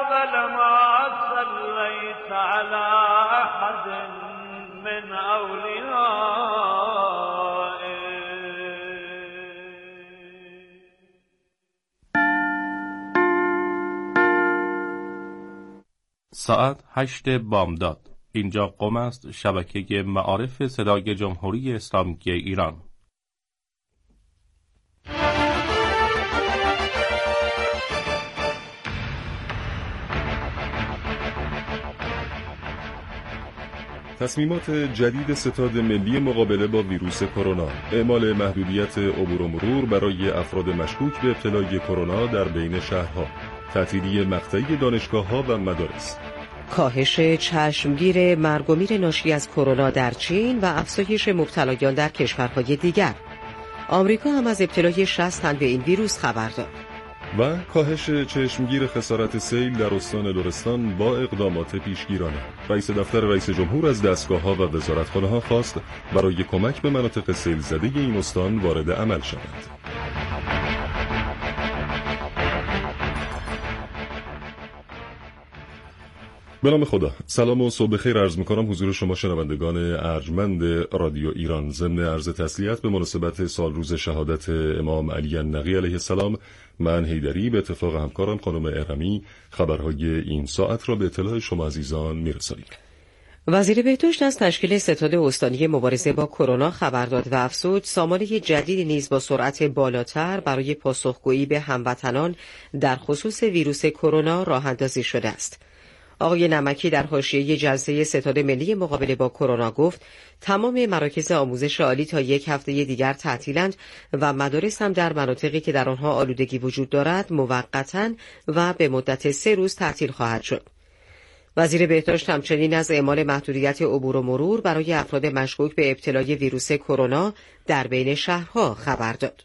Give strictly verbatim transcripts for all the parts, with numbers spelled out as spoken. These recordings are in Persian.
أول ما صليت على أحد من أوليائك. ساعت هشت بامداد. اینجا قم است، شبکه معارف صدای جمهوری اسلامی ایران. تصمیمات جدید ستاد ملی مقابله با ویروس کرونا، اعمال محدودیت عبور و مرور برای افراد مشکوک به ابتلای کرونا در بین شهرها، تعطیلی مقطعی دانشگاه‌ها و مدارس، کاهش چشمگیر مرگ و میر ناشی از کرونا در چین و افزایش مبتلایان در کشورهای دیگر. آمریکا هم از ابتلای شصت تن به این ویروس خبر داد. و کاهش چشمگیر خسارت سیل در استان لرستان با اقدامات پیشگیرانه. رئیس دفتر رئیس جمهور از دستگاه‌ها و وزارتخانه‌ها خواست برای کمک به مناطق سیل زده این استان وارد عمل شوند. به نام خدا. سلام و صبح خیر عرض می‌کنم حضور شما شنوندگان ارجمند رادیو ایران. ضمن عرض تسلیت به مناسبت سال روز شهادت امام علی النقی علیه السلام، من حیدری به اتفاق همکارم خانم ارمی خبرهای این ساعت را به اطلاع شما عزیزان می‌رسانیم. وزیر بهداشت از تشکیل ستاد استانی مبارزه با کرونا خبر داد و افزود سامانه جدیدی نیز با سرعت بالاتر برای پاسخگویی به هموطنان در خصوص ویروس کرونا راه اندازی شده است. آقای نمکی در حاشیه جلسه ستاد ملی مقابله با کرونا گفت تمام مراکز آموزش عالی تا یک هفته دیگر تعطیلند و مدارس هم در مناطقی که در آنها آلودگی وجود دارد موقتاً و به مدت سه روز تعطیل خواهد شد. وزیر بهداشت همچنین از اعمال محدودیت عبور و مرور برای افراد مشکوک به ابتلای ویروس کرونا در بین شهرها خبر داد.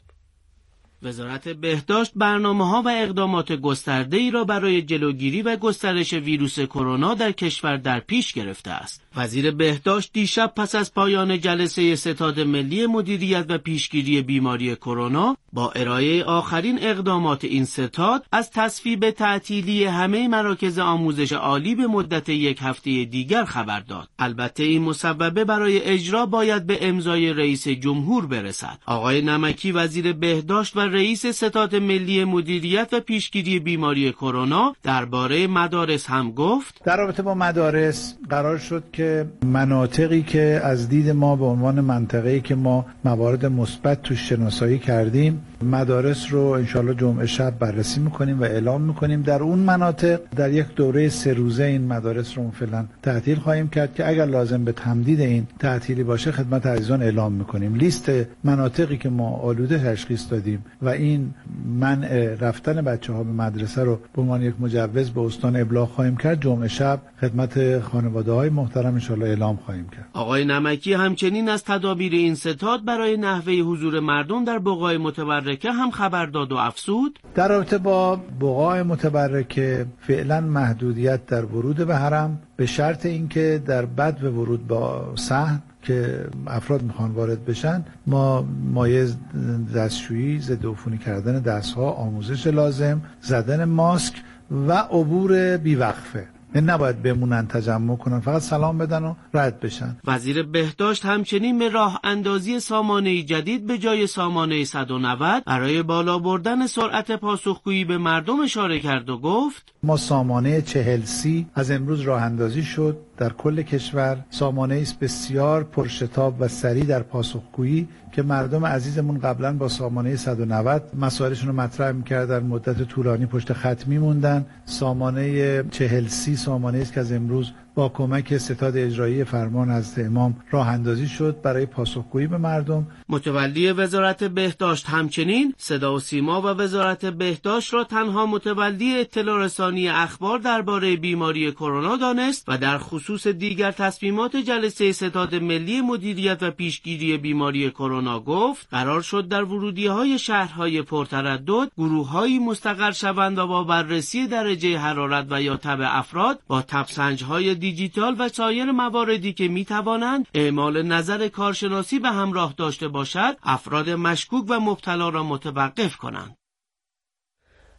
وزارت بهداشت برنامه‌ها و اقدامات گسترده‌ای را برای جلوگیری و گسترش ویروس کرونا در کشور در پیش گرفته است. وزیر بهداشت دیشب پس از پایان جلسه ستاد ملی مدیریت و پیشگیری بیماری کرونا با ارائه آخرین اقدامات این ستاد از تصویب تعطیلی همه مراکز آموزش عالی به مدت یک هفته دیگر خبر داد. البته این مصوبه برای اجرا باید به امضای رئیس جمهور برسد. آقای نمکی وزیر بهداشت و رئیس ستاد ملی مدیریت و پیشگیری بیماری کرونا درباره مدارس هم گفت در رابطه با مدارس قرار شد که مناطقی که از دید ما به عنوان منطقه‌ای که ما موارد مثبت توش شناسایی کردیم، مدارس رو انشالله جمعه شب بررسی میکنیم و اعلام میکنیم. در اون مناطق در یک دوره سه روزه این مدارس رو فعلا تعطیل خواهیم کرد که اگر لازم به تمدید این تعطیلی باشه خدمت عزیزان اعلام میکنیم. لیست مناطقی که ما آلوده تشخیص دادیم و این منع رفتن بچه‌ها به مدرسه رو به عنوان یک مجوز به استان ابلاغ خواهیم کرد. جمعه شب خدمت خانواده‌های محترم ان شاءالله اعلام خواهیم کرد. آقای نمکی همچنین از تدابیر این ستاد برای نحوه حضور مردم در بقاع متبرکه هم خبر داد و افزود در رابطه با بقاع متبرکه فعلا محدودیت در ورود به حرم به شرط اینکه در بدو ورود با صحن که افراد میخوان وارد بشن ما مایع دستشویی، ضد عفونی کردن دستها، آموزش لازم، زدن ماسک و عبور بیوقفه. نباید بمونن تجمع کنن، فقط سلام بدن و رد بشن. وزیر بهداشت همچنین به راه اندازی سامانه جدید به جای سامانه صد و نود برای بالا بردن سرعت پاسخگویی به مردم اشاره کرد و گفت ما سامانه چهل سی از امروز راه اندازی شد در کل کشور. سامانه است بسیار پرشتاب و سریع در پاسخگویی که مردم عزیزمون قبلا با سامانه صد و نود مسائلشون رو مطرح می‌کردن، مدت طولانی پشت خط می‌موندن. سامانه چهل سی سامانه است که از امروز با کمک ستاد اجرایی فرمان حضرت امام راه اندازی شد برای پاسخگویی به مردم. متولی وزارت بهداشت همچنین صدا و سیما و وزارت بهداشت را تنها متولی اطلاع رسانی اخبار درباره بیماری کرونا دانست و در خصوص دیگر تصمیمات جلسه ستاد ملی مدیریت و پیشگیری بیماری کرونا گفت قرار شد در ورودی‌های شهرهای پرتردد گروه‌هایی مستقر شوند و با بررسی درجه حرارت و یا تب افراد با تبسنج‌های دیجیتال و سایر مواردی که می‌توانند اعمال نظر کارشناسی به همراه داشته باشد افراد مشکوک و مبتلا را متوقف کنند.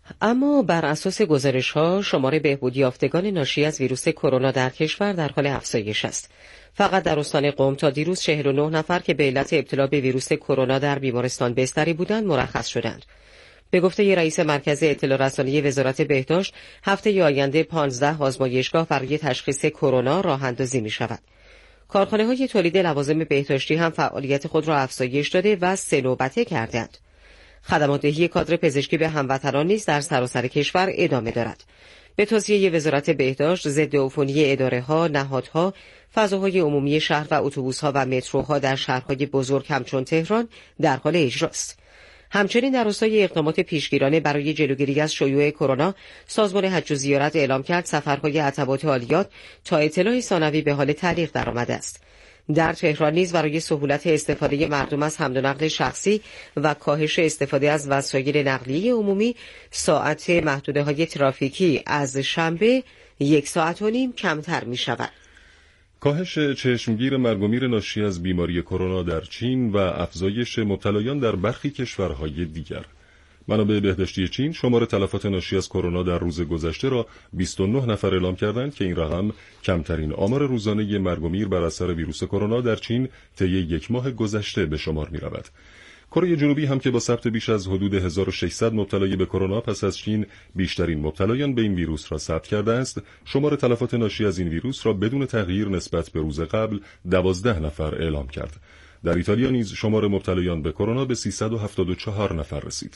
اما بر اساس گزارش‌ها شمار بهبود یافتگان ناشی از ویروس کرونا در کشور در حال افزایش است. فقط در استان قم تا دیروز چهل و نه نفر که به علت ابتلا به ویروس کرونا در بیمارستان بستری بودند مرخص شدند. به گفته رئیس مرکز اطلاع رسانی وزارت بهداشت، هفته آینده پانزده آزمایشگاه برای تشخیص کرونا راه اندازی می شود. کارخانه‌های تولید لوازم بهداشتی هم فعالیت خود را افزایش داده و سه نوبته کردند. خدمات دهی کادر پزشکی به هموطنان نیز در سراسر کشور ادامه دارد. به توصیه وزارت بهداشت، ضد عفونی اداره‌ها، نهادها، فضاهای عمومی شهر و اتوبوس‌ها و متروها در شهرهای بزرگ همچون تهران در حال اجراست. همچنین در راستای اقدامات پیشگیرانه برای جلوگیری از شیوع کرونا، سازمان حج و زیارت اعلام کرد سفرهای عتبات عالیات تا اطلاع ثانوی به حال تعلیق درآمده است. در تهران نیز برای سهولت استفاده مردم از حمل و نقل شخصی و کاهش استفاده از وسایل نقلیه عمومی، ساعت محدوده‌های ترافیکی از شنبه یک ساعت و نیم کمتر می شود. کاهش چشمگیر مرگ و میر ناشی از بیماری کرونا در چین و افزایش مبتلایان در برخی کشورهای دیگر. منابع بهداشتی چین شمار تلفات ناشی از کرونا در روز گذشته را بیست و نه نفر اعلام کردند که این رقم کمترین آمار روزانه مرگ و میر بر اثر ویروس کرونا در چین طی یک ماه گذشته به شمار می رود. کره جنوبی هم که با ثبت بیش از حدود هزار و ششصد مبتلای به کرونا پس از چین بیشترین مبتلایان به این ویروس را ثبت کرده است، شمار تلفات ناشی از این ویروس را بدون تغییر نسبت به روز قبل دوازده نفر اعلام کرد. در ایتالیا نیز شمار مبتلایان به کرونا به سیصد و هفتاد و چهار نفر رسید.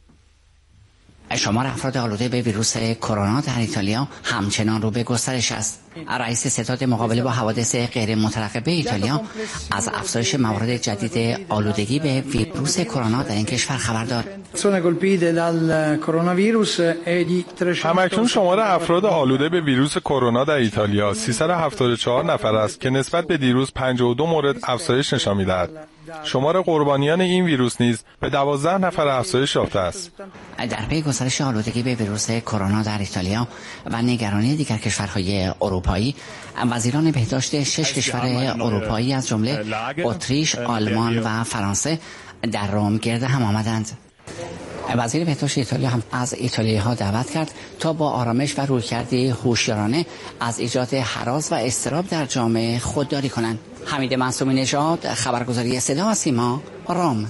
شمار افراد آلوده به ویروس کرونا در ایتالیا همچنان رو به گسترش است. رئیس ستاد مقابله با حوادث غیر مترقبه ایتالیا از افزایش موارد جدید آلودگی به ویروس کرونا در این کشور خبر داد. همکنون شمار افراد آلوده به ویروس کرونا در ایتالیا سیصد و هفتاد و چهار نفر است که نسبت به دیروز پنجاه و دو مورد افزایش نشان می‌دهد. شمار قربانیان این ویروس نیز به دوازده نفر افزایش یافته است. در پی گسترش آلودگی به ویروس کرونا در ایتالیا و نگرانی دیگر کشورهای اروپایی، وزیران بهداشت شش کشور اروپایی از جمله اتریش، آلمان و فرانسه در روم گرد هم آمدند. وزیر بهداشت ایتالیا هم از ایتالیایی‌ها دعوت کرد تا با آرامش و رویکردی هوشیارانه از ایجاد هراس و اضطراب در جامعه خودداری کنند. حمید معصومی نژاد، خبرگزاری صدا و سیما، روم.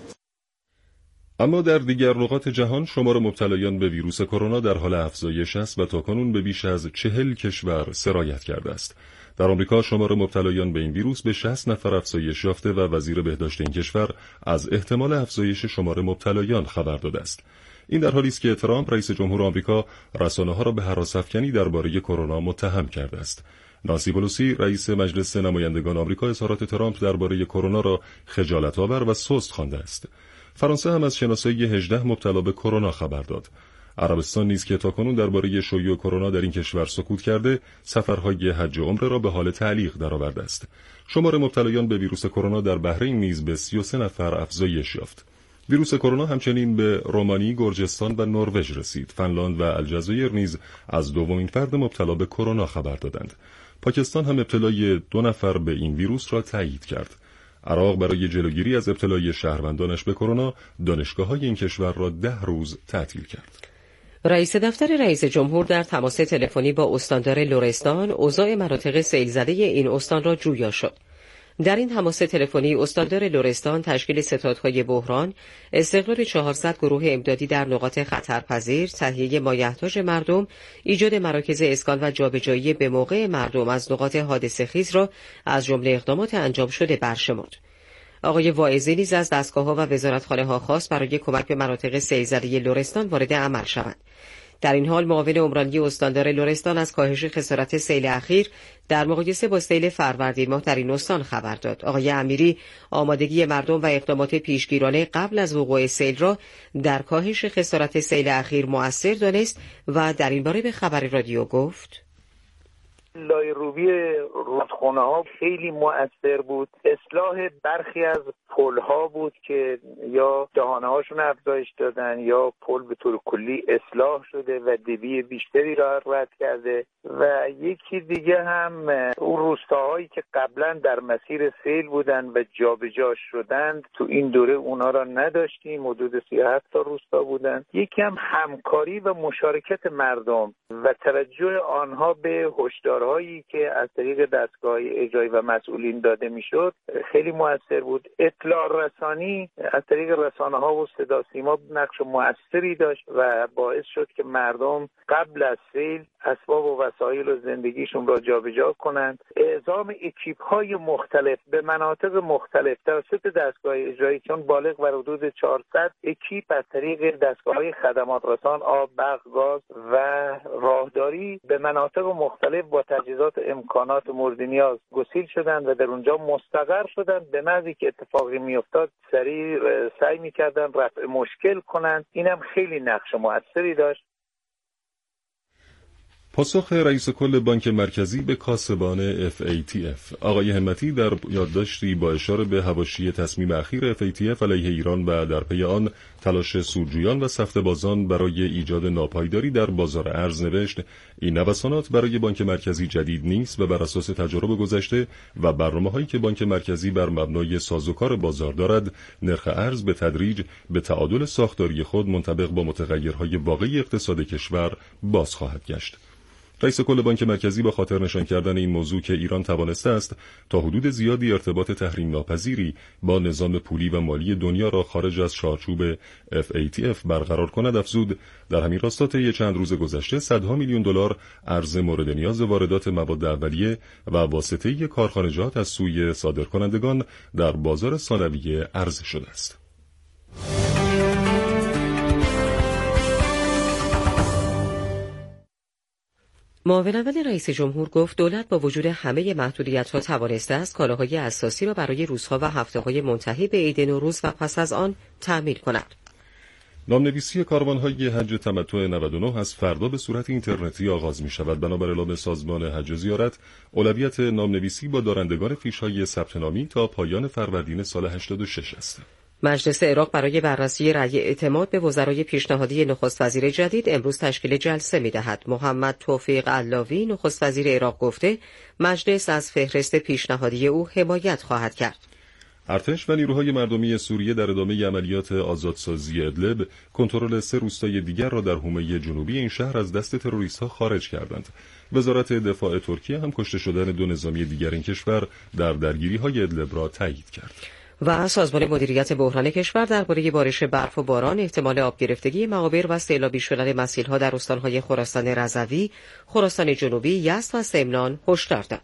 اما در دیگر نقاط جهان شمار مبتلایان به ویروس کرونا در حال افزایش است و تاکنون به بیش از چهل کشور سرایت کرده است. در آمریکا شمار مبتلایان به این ویروس به شصت نفر افزایش یافته و وزیر بهداشت این کشور از احتمال افزایش شمار مبتلایان خبر داده است. این در حالی است که ترامپ رئیس جمهور آمریکا رسانه‌ها را به هراس‌افکنی درباره کرونا متهم کرده است. نانسی پلوسی رئیس مجلس نمایندگان آمریکا اظهارات ترامپ درباره کرونا را خجالت‌آور و سست خوانده است. فرانسه هم از شناسایی هجده مبتلا به کرونا خبر داد. عربستان نیز که تاکنون درباره شیوع کرونا در این کشور سکوت کرده، سفرهای حج و عمره را به حال تعلیق درآورده است. شمار مبتلایان به ویروس کرونا در بحرین نیز به سی و سه نفر افزایش یافت. ویروس کرونا همچنین به رومانی، گرجستان و نروژ رسید. فنلاند و الجزایر نیز از دومین فرد مبتلا به کرونا خبر دادند. پاکستان هم ابتلای دو نفر به این ویروس را تایید کرد. عراق برای جلوگیری از ابتلای شهروندانش به کرونا، دانشگاه‌های این کشور را ده روز تعطیل کرد. رئیس دفتر رئیس جمهور در تماس تلفنی با استاندار لرستان اوضاع مناطق سیل‌زده این استان را جویا شد. در این تماس تلفنی استاندار لرستان تشکیل ستادهای بحران، استقرار چهارصد گروه امدادی در نقاط خطرپذیر، تهیه مایحتاج مردم، ایجاد مراکز اسکان و جابجایی به موقع مردم از نقاط حادثه خیز را از جمله اقدامات انجام شده برشمرد. آقای واعظی نیز از دستگاه‌ها و وزارتخانه‌ها خواست برای کمک به مناطق سیل‌زده لرستان وارد عمل شوند. در این حال معاون عمرانی استاندار لرستان از کاهش خسارت سیل اخیر در مقایسه با سیل فروردین ماه در این استان خبر داد. آقای امیری آمادگی مردم و اقدامات پیشگیرانه قبل از وقوع سیل را در کاهش خسارت سیل اخیر مؤثر دانست و در این باره به خبر رادیو گفت: لایروبی رودخانه ها خیلی مؤثر بود. اصلاح برخی از پل ها بود که یا دهانه هاشون افزایش دادن یا پل به طور کلی اصلاح شده و دبی بیشتری را رد کرده. و یکی دیگه هم اون روستاهایی که قبلا در مسیر سیل بودن و جابجا شدند، تو این دوره اونا را نداشتیم، حدود سی و هفت تا روستا بودن. یکی هم همکاری و مشارکت مردم و توجه آنها به هشدارهایی که از طریق دستگاه اجرایی و مسئولین داده میشد خیلی مؤثر بود. اطلاع رسانی از طریق رسانه ها و صدا سیما نقش مؤثری داشت و باعث شد که مردم قبل از سیل اسباب و وسایل و زندگیشون را جابجا کنند. اعزام اکیپ های مختلف به مناطق مختلف توسط دستگاه اجرایی، چون بالغ بر حدود چهارصد اکیپ از طریق دستگاه های خدمات رسان، آب، برق، گاز و راهداری به مناطق مختلف با تجهیزات امکانات مورد نیاز گسیل شدند و در اونجا مستقر شدند. به محضی که اتفاقی میافتاد سریع سعی میکردن رفع مشکل کنند. اینم خیلی نقش مؤثری داشت. پاسخ رئیس کل بانک مرکزی به کاسبان اف ای تی اف. آقای همتی در یادداشتی با اشاره به حواشی تصمیم اخیر اف ای تی اف علیه ایران و در پی آن تلاش سودجویان و سفته‌بازان برای ایجاد ناپایداری در بازار ارز نوشت: این نوسانات برای بانک مرکزی جدید نیست و بر اساس تجارب گذشته و برنامه‌هایی که بانک مرکزی بر مبنای سازوکار بازار دارد، نرخ ارز به تدریج به تعادل ساختاری خود منطبق با متغیرهای واقعی اقتصاد کشور باز خواهد گشت. رئیس کل بانک مرکزی با خاطر نشان کردن این موضوع که ایران توانسته است تا حدود زیادی ارتباط تحریم ناپذیری با نظام پولی و مالی دنیا را خارج از چارچوب اف ای تی اف برقرار کند، افزود در همین راستا طی چند روز گذشته صدها میلیون دلار ارز مورد نیاز واردات مواد اولیه و واسطه‌ای کارخانجات از سوی صادرکنندگان در بازار ثانویه عرضه شده است. معاون اول رئیس جمهور گفت دولت با وجود همه محدودیت‌ها توانسته است کالاهای اساسی را برای روزها و هفته‌های منتهی به عید نوروز و پس از آن تأمین کند. نامنویسی کاروان‌های حج تمتع نود و نه از فردا به صورت اینترنتی آغاز می‌شود. بنابر اعلام سازمان حج و زیارت، اولویت نامنویسی با دارندگان فیش‌های ثبت نامی تا پایان فروردین سال هشتاد و شش است. مجلس عراق برای بررسی رأی اعتماد به وزرای پیشنهادی نخست وزیر جدید امروز تشکیل جلسه می‌دهد. محمد توفیق علاوی نخست وزیر عراق گفته مجلس از فهرست پیشنهادی او حمایت خواهد کرد. ارتش و نیروهای مردمی سوریه در ادامه عملیات آزادسازی ادلب کنترل سه روستای دیگر را در حومه جنوبی این شهر از دست تروریست‌ها خارج کردند. وزارت دفاع ترکیه هم کشته شدن دو نظامی دیگر این کشور در درگیری‌های ادلب را تایید کرد. و سازمان مدیریت بحران کشور درباره بارش برف و باران، احتمال آب گرفتگی مقابر و سیلابی شدن مسیل‌ها در استان‌های خراسان رضوی، خراسان جنوبی، یزد و سمنان هشدار داد.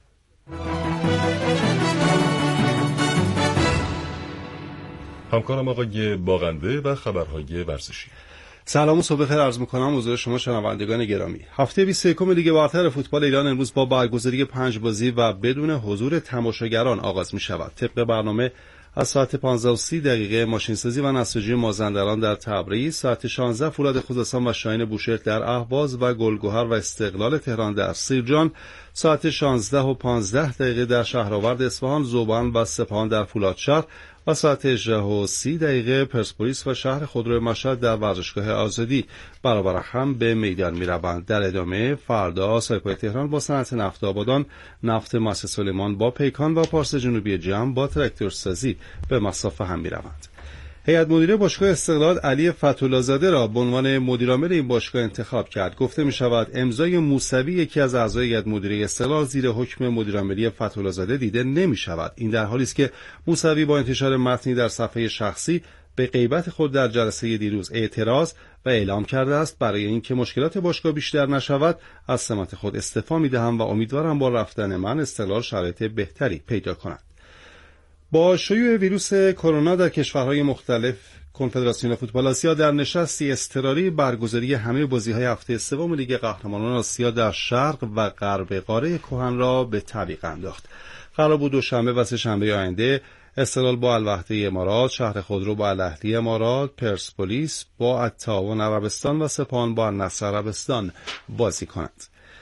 همکارم آقای باغنده و خبرهای ورزشی. سلام و صبح خیر عرض می‌کنم حضور شما شنوندگان گرامی. هفته بیست و یکم لیگ برتر فوتبال ایران امروز با برگزاری پنج بازی و بدون حضور تماشاگران آغاز می‌شود. طبق برنامه از ساعت پانزده و سی دقیقه ماشینسازی و نساجی مازندران در تبریز، ساعت شانزده فولاد خوزستان و شاهین بوشهر در اهواز و گلگهر و استقلال تهران در سیرجان، ساعت شانزده و پانزده دقیقه در شهرآورد اصفهان، ذوبان و سپاهان در فولادشهر و ساعت هجده و سی دقیقه پرسپولیس و شهر خودرو مشهد در ورزشگاه آزادی برابر هم به میدان می‌روند. در ادامه فردا سرکوی تهران با صنعت نفت آبادان، نفت ماست سلیمان با پیکان و پارس جنوبی جمع با تراکتورسازی به مسافه هم می‌روند. هیئت مدیره باشگاه استقلال علی فتح‌الله‌زاده را به عنوان مدیرعامل این باشگاه انتخاب کرد. گفته می‌شود امضای موسوی یکی از اعضای هیئت مدیره استقلال زیر حکم مدیرعاملی فتح‌الله‌زاده دیده نمی‌شود. این در حالی است که موسوی با انتشار متنی در صفحه شخصی به غیبت خود در جلسه دیروز اعتراض و اعلام کرده است برای اینکه مشکلات باشگاه بیشتر نشود از سمت خود استعفا می‌دهم و امیدوارم با رفتن من استقلال شرایط بهتری پیدا کند. با شیوع ویروس کرونا در کشورهای مختلف، کنفدراسیون فوتبال آسیا در نشستی اضطراری برگزاری همه بازی‌های هفته سوم لیگ قهرمانان آسیا در شرق و غرب قاره کهن را به تعویق انداخت. قرار بود دوشنبه و سه‌شنبه آینده استقلال با الوحده امارات، شهر خودرو با الاهلی امارات، پرسپولیس با التعاون عربستان و سپاهان با النصر عربستان بازی کنند.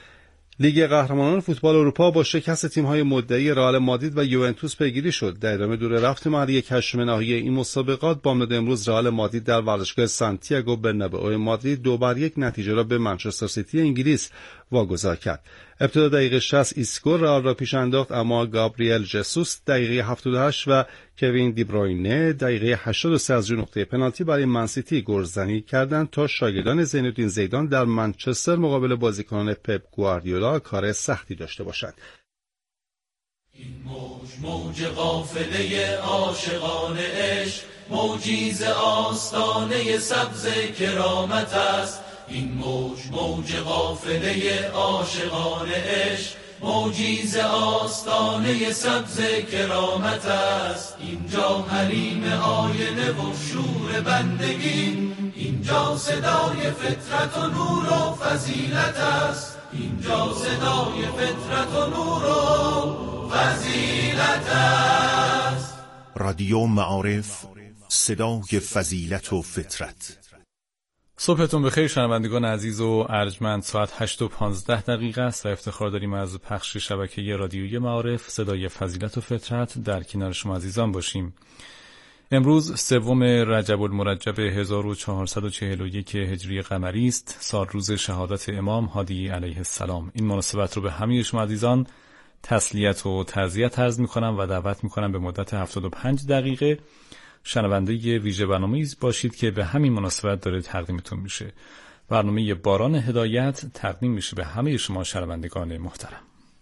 لیگ قهرمانان فوتبال اروپا با شکست تیم‌های مدعی رئال مادرید و یوونتوس پیگیری شد. در ادامه دور رفت مرحله هشتم نهایی این مسابقات بامداد امروز رئال مادرید در ورزشگاه سانتیاگو برنابئو مادرید دو بر یک نتیجه را به منچستر سیتی انگلیس واگذار کرد. ابتدا دقیقه شصت ایسکو رئال را پیش انداخت، اما گابریل ژسوس دقیقه هفتاد و هشت و کوین دی بروینه دقیقه هشتاد و سه از روی نقطه پنالتی برای منسیتی گلزنی کردند تا شاگردان زینالدین زیدان در منچستر مقابل بازیکنان پپ گواردیولا کار سختی داشته باشند. این موج موج قافله عاشقان عشق، موجی ز آستانه سبز کرامت است. این موج موج قافله عاشقان عشق، موجی ز آستانه سبز کرامت است. اینجا حریم آینه و شور بندگی، اینجا صدای فطرت و نور و فضیلت است. اینجا صدای فطرت و نور و فضیلت است. رادیو معارف، صدای فضیلت و فطرت. صبحتون بخیر شنوندگان عزیز و ارجمند. ساعت هشت و پانزده دقیقه است و افتخار داریم از پخش شبکه رادیویی معارف صدای فضیلت و فطرت در کنار شما عزیزان باشیم. امروز سوم رجب المرجب هزار و چهارصد و چهل و یک هجری قمری است، سال روز شهادت امام هادی علیه السلام. این مناسبت رو به همه شما عزیزان تسلیت و تعزیت عرض می‌کنم و دعوت می‌کنم به مدت هفتاد و پنج دقیقه شنونده ویژه برنامه‌ای باشید که به همین مناسبت داره تقدیمتون میشه. برنامه باران هدایت تقدیم میشه به همه شما شنوندگان محترم.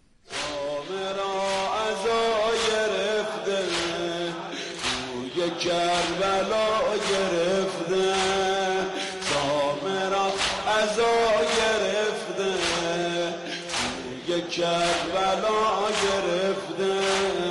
کربلا گرفته سامرا عزا گرفته، توی کربلا گرفته،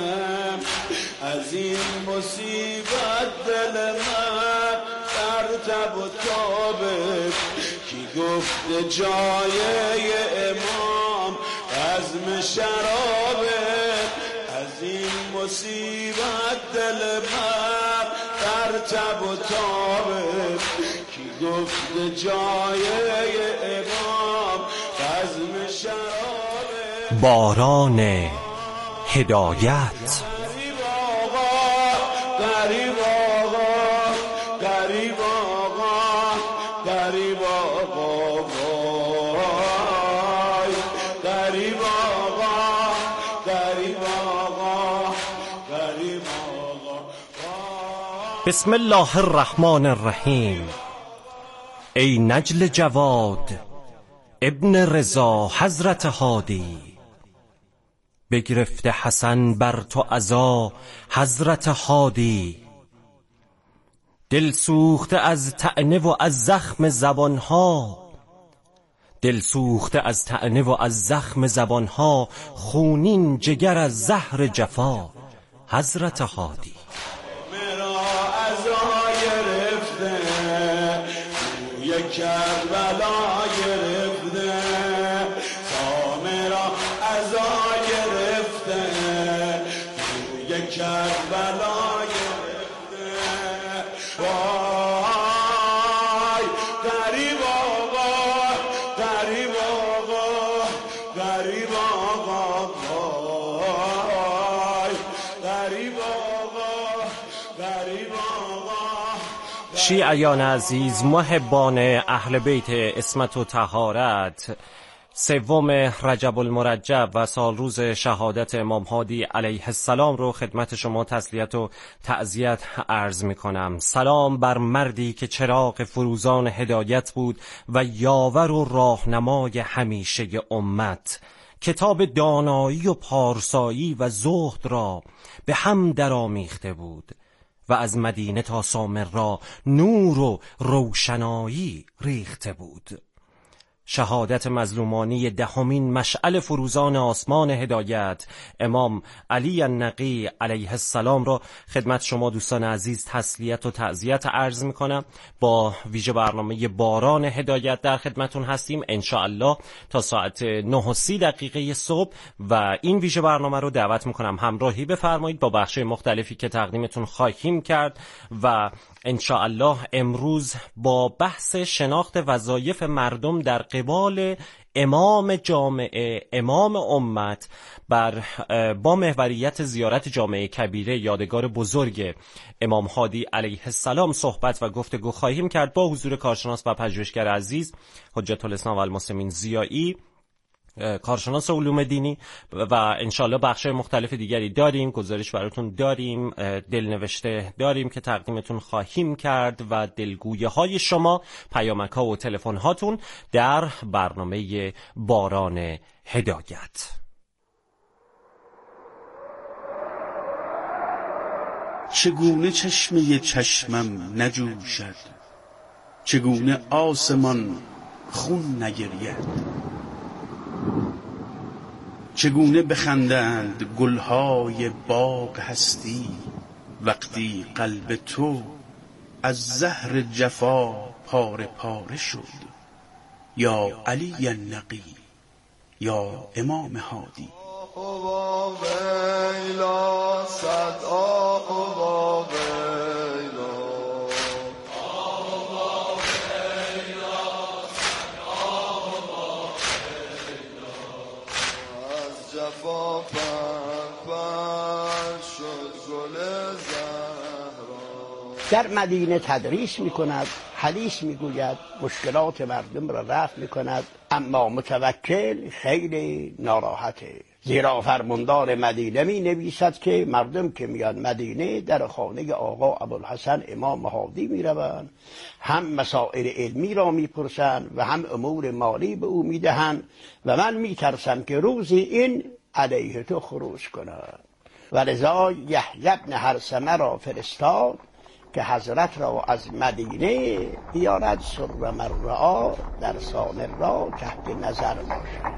از این مصیبت دل من در تب و تابه، کی گفته جای امام عزم شرابه، از این مصیبت دل من در تب و تابه، کی گفت جای امام عزم شرابه. باران هدایت. غریب آقا غریب آقا غریب آقا غریب آقا وای غریب آقا غریب آقا غریب آقا. بسم الله الرحمن الرحیم. ای نجل جواد ابن رضا حضرت هادی، بگرفته حسن بر تو عزا حضرت هادی، دل سوخته از طعنه و از زخم زبانها، دل سوخته از طعنه و از زخم زبانها، خونین جگر از زهر جفا حضرت هادی. کربلا گرفته سامرا عزا گرفته، توی کربلا گرفته، وای غریب آقا غریب آقا غریب آقا وای غریب آقا غریب آقا. شیعیان عزیز، محبان اهل بیت عصمت و طهارت، سوم رجب المرجب و سال روز شهادت امام هادی علیه السلام رو خدمت شما تسلیت و تعزیت عرض می کنم. سلام بر مردی که چراغ فروزان هدایت بود و یاور و راهنمای همیشه امت، کتاب دانایی و پارسایی و زهد را به هم درآمیخته بود و از مدینه تا سامرا نور و روشنایی ریخته بود. شهادت مظلومانی دهمین مشعل فروزان آسمان هدایت امام علی النقی علیه السلام را خدمت شما دوستان عزیز تسلیت و تعزیت عرض می کنم. با ویژه برنامه باران هدایت در خدمتون هستیم ان شاء الله تا ساعت نه و سی دقیقه صبح و این ویژه برنامه رو دعوت می کنم همراهی بفرمایید با بخش مختلفی که تقدیمتون خواهیم کرد و ان شاء الله امروز با بحث شناخت وظایف مردم در قبال امام جامعه، امام امت، بر با محوریت زیارت جامعه کبیره یادگار بزرگ امام هادی علیه السلام صحبت و گفتگو خواهیم کرد با حضور کارشناس و پژوهشگر عزیز حجت الاسلام و المسلمین ضیایی، کارشناس علوم دینی، و انشالله بخشای مختلف دیگری داریم، گزارش براتون داریم، دلنوشته داریم که تقدیمتون خواهیم کرد و دلگویه های شما، پیامک ها و تلفن هاتون در برنامه باران هدایت. چگونه چشمه چشمم نجوشد، چگونه آسمان خون نگرید، چگونه بخندند گلهای باغ هستی وقتی قلب تو از زهر جفا پاره پاره شد. یا علی النقی، یا امام هادی. در مدینه تدریس می کند، حدیث می گوید، مشکلات مردم را رفع می کند، اما متوکل خیلی ناراحته، زیرا فرماندار مدینه می نویسد که مردم که میان مدینه در خانه آقا ابوالحسن امام هادی می روند، هم مسائل علمی را می پرسند و هم امور مالی به او می دهند و من می ترسم که روزی این علیه تو خروج کند. و لذا یحیی بن هرثمه را فرستاد که حضرت را از مدینه بیارد سر مرعا در سامر را تحت نظر باشد.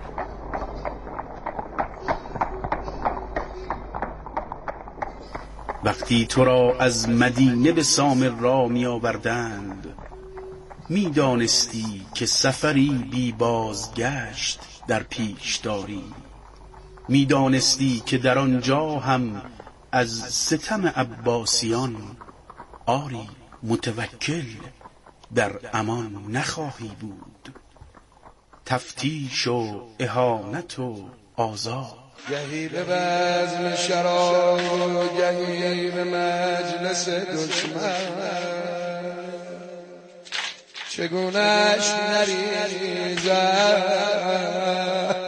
وقتی تو را از مدینه به سامر را می آوردند، می دانستی که سفری بی بازگشت در پیش داری، می دانستی که در آنجا هم از ستم عباسیان آری متوکل در امان نخواهی بود. تفتیش و اهانت و آزار، گهی به بزم شراب، گهی به مجلس دشمن، چگونش نریزد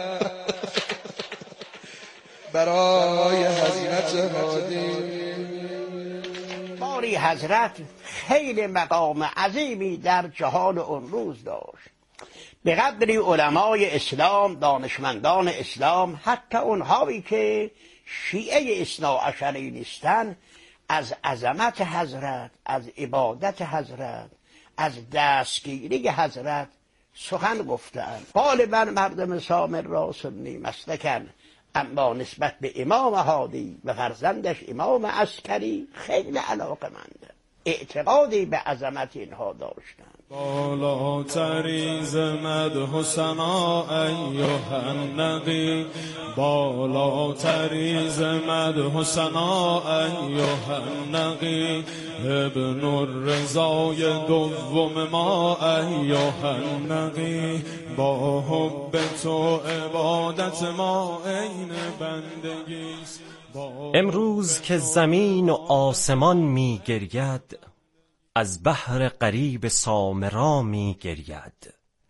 برای حضرت هادی. باری حضرت خیلی مقام عظیمی در جهان اون روز داشت، به قدری علمای اسلام، دانشمندان اسلام، حتی اونهایی که شیعه اثناعشری نیستن، از عظمت حضرت، از عبادت حضرت، از دستگیری حضرت سخن گفتند. غالبا مردم سامر را سنی مسلکن، اما نسبت به امام هادی و فرزندش امام عسکری خیلی علاقه‌مند، اعتقادی به عظمت اینها داشتند. بالاتری ز مدح و ثنا ایها النبی، بالاتری ز مدح و ثنا ایها النبی، ابن الرضای دوم ما ایها النبی، با حب تو عبادت ما عین بندگیست. امروز که زمین و آسمان می گرید، از بحر غریب سامرا می گرید.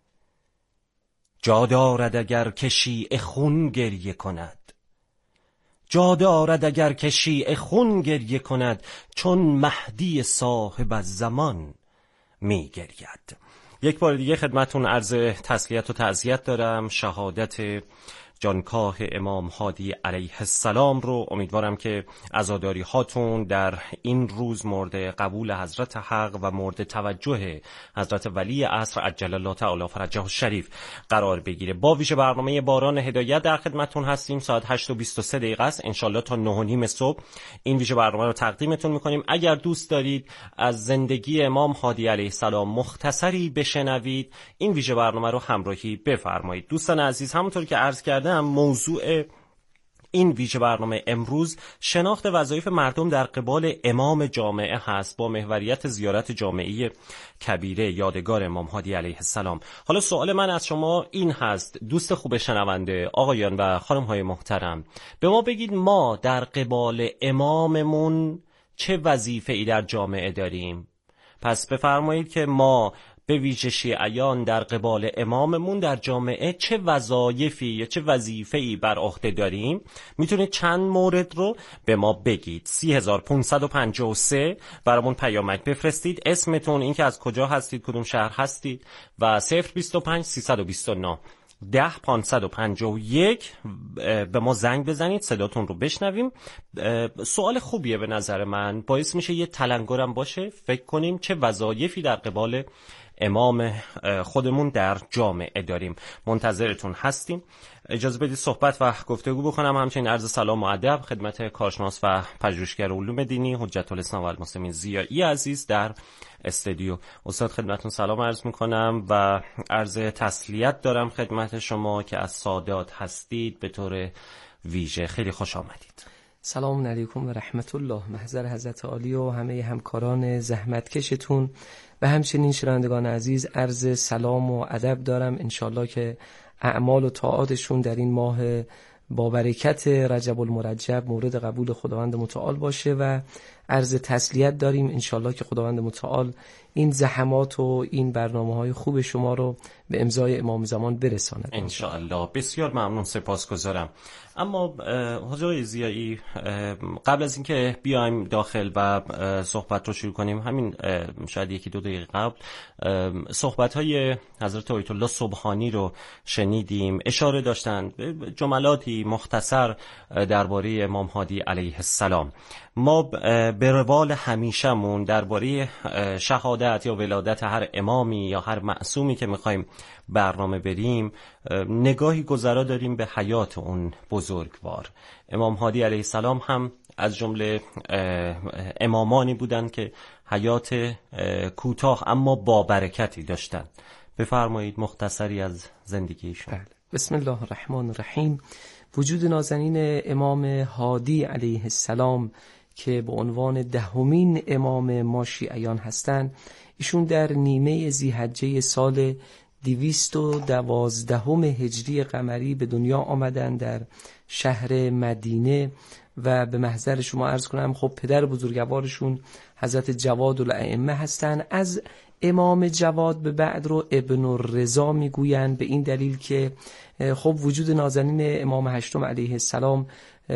جا دارد اگر که شیعه خون گریه کند، جا دارد اگر که شیعه خون گریه کند، چون مهدی صاحب الزمان می گرید. یک بار دیگه خدمتون عرض تسلیت و تعزیت دارم. شهادت جانکاه امام هادی علیه السلام رو امیدوارم که عزاداری هاتون در این روز مورد قبول حضرت حق و مورد توجه حضرت ولی عصر عجل الله تعالی فرجه الشریف قرار بگیره. با ویژه برنامه باران هدایت در خدمتون هستیم. ساعت هشت و بیست و سه دقیقه است. انشالله تا نه و نیم صبح این ویژه برنامه رو تقدیمتون میکنیم. اگر دوست دارید از زندگی امام هادی علیه السلام مختصری بشنوید، این ویژه برنامه رو همراهی بفرمایید. دوستان عزیز، همونطور که عرض کردم موضوع این ویژه برنامه امروز شناخت وظایف مردم در قبال امام جامعه هست با محوریت زیارت جامعه کبیره یادگار امام هادی علیه السلام. حالا سوال من از شما این هست دوست خوب شنونده، آقایان و خانم های محترم، به ما بگید ما در قبال اماممون چه وظیفه‌ای در جامعه داریم؟ پس بفرمایید که ما به ویژه شیعیان در قبال اماممون در جامعه چه وظایفی یا چه وظیفه‌ای بر عهده داریم. میتونید چند مورد رو به ما بگید. سی هزار پانصد و پنجاه و سه برامون پیامک بفرستید، اسمتون، اینکه از کجا هستید، کدوم شهر هستید، و صفر بیست و پنج سیصد و بیست و نه ده پانصد و پنجاه و یک به ما زنگ بزنید، صداتون رو بشنویم. سوال خوبیه به نظر من، باعث میشه یه تلنگرم باشه فکر کنیم چه وظایفی در قبال امام خودمون در جامعه داریم. منتظرتون هستیم. اجازه بدید صحبت و گفتگو بکنم. همچنین عرض سلام و ادب خدمت کارشناس و پژوهشگر علوم دینی حجت الاسلام و المسلمین زیایی عزیز در استودیو. استاد خدمتتون سلام عرض میکنم و عرض تسلیت دارم خدمت شما که از سادات هستید به طور ویژه. خیلی خوش آمدید. سلام علیکم و رحمت الله. محضر حضرت عالی و همه همکاران زحمتکشتون و همچنین شنوندگان عزیز عرض سلام و ادب دارم. انشالله که اعمال و طاعاتشون در این ماه با برکت رجب المرجب مورد قبول خداوند متعال باشه و عرض تسلیت داریم. انشالله که خداوند متعال این زحمات و این برنامه‌های خوب شما رو به امضای امام زمان برساند انشالله. بسیار ممنون، سپاسگزارم. اما حضور زیایی، قبل از اینکه بیایم داخل و صحبت رو شروع کنیم، همین شاید یکی دو دقیقه قبل صحبت‌های حضرت آیت الله سبحانی رو شنیدیم. اشاره داشتن جملاتی مختصر درباره امام هادی علیه السلام. ما به روال همیشمون درباره شهادت یا ولادت هر امامی یا هر معصومی که میخوایم برنامه بریم نگاهی گذرا داریم به حیات اون بزرگوار. امام هادی علیه السلام هم از جمله امامانی بودند که حیات کوتاه اما با برکتی داشتند. بفرمایید مختصری از زندگیشون. بله. بسم الله الرحمن الرحیم. وجود نازنین امام هادی علیه السلام که به عنوان دهمین امام ما شیعیان هستند، ایشون در نیمه ذی‌حجه سال دویست و دوازدهم هجری قمری به دنیا آمدن در شهر مدینه و به محضر شما عرض کنم خب پدر بزرگوارشون حضرت جواد الائمه هستند. از امام جواد به بعد رو ابن الرضا میگویند به این دلیل که خب وجود نازنین امام هشتم علیه السلام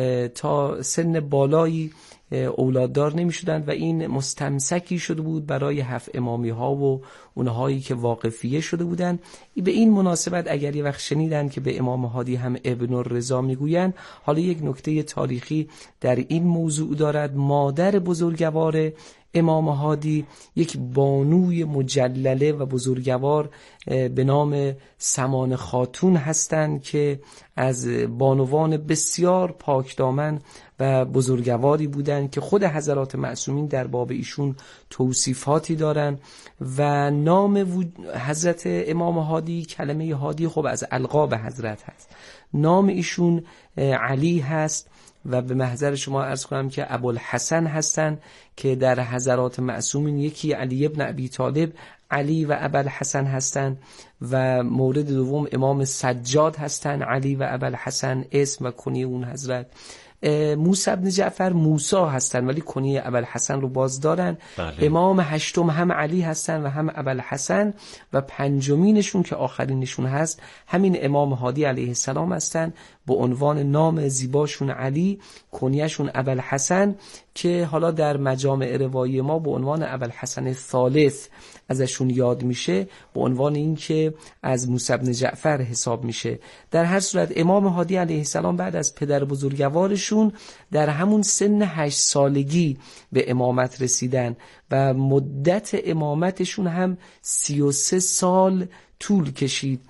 تا سن بالایی اولاددار نمی شدند و این مستمسکی شده بود برای هفت امامی ها و اونهایی که واقفیه شده بودند. به این مناسبت اگر یه وقت شنیدن که به امام هادی هم ابن الرضا میگویند، حالا یک نکته تاریخی در این موضوع دارد. مادر بزرگوار امام هادی یک بانوی مجلله و بزرگوار به نام سمان خاتون هستند که از بانوان بسیار پاکدامن و بزرگواری بودند که خود حضرات معصومین در باب ایشون توصیفاتی دارند و نام حضرت امام هادی، کلمه هادی خب از القاب حضرت هست. نام ایشون علی هست و به محضر شما عرض کنم که ابوالحسن هستند که در حضرات معصومین یکی علی ابن ابی طالب، علی و ابوالحسن هستند و مورد دوم امام سجاد هستند، علی و ابوالحسن اسم و کنیه اون حضرت. موسی بن جعفر موسی هستن ولی کنیه ابوالحسن رو باز دارن. بله. امام هشتم هم علی هستن و هم ابوالحسن و پنجمینشون که آخرینشون هست همین امام هادی علیه السلام هستن با عنوان نام زیباشون علی، کنیهشون ابوالحسن که حالا در مجامع روایی ما به عنوان ابوالحسن ثالث ازشون یاد میشه، به عنوان این که از موسی بن جعفر حساب میشه. در هر صورت امام هادی علیه السلام بعد از پدر بزرگوارشون در همون سن هشت سالگی به امامت رسیدن و مدت امامتشون هم سی و سه سال طول کشید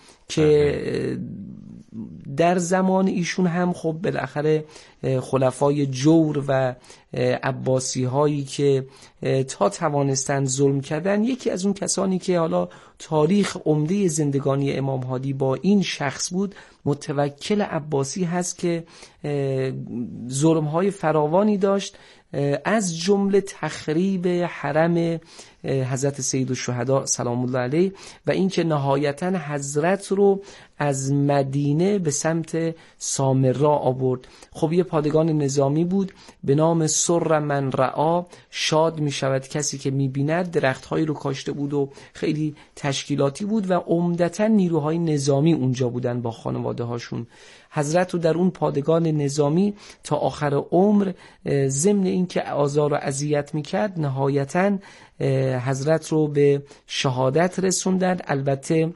که در زمان ایشون هم خب بالاخره خلفای جور و عباسی هایی که تا توانستن ظلم کردن، یکی از اون کسانی که حالا تاریخ عمده زندگانی امام هادی با این شخص بود متوکل عباسی هست که ظلم های فراوانی داشت، از جمله تخریب حرم حضرت سید الشهدا سلام الله علیه و اینکه نهایتا حضرت رو از مدینه به سمت سامرا آورد. خب یه پادگان نظامی بود به نام سر من رعا، شاد می شود کسی که می بیند، درختهایی رو کاشته بود و خیلی تشکیلاتی بود و عمدتا نیروهای نظامی اونجا بودن با خانواده هاشون. حضرت رو در اون پادگان نظامی تا آخر عمر ضمن این که آزار و اذیت میکرد نهایتاً حضرت رو به شهادت رسوندن. البته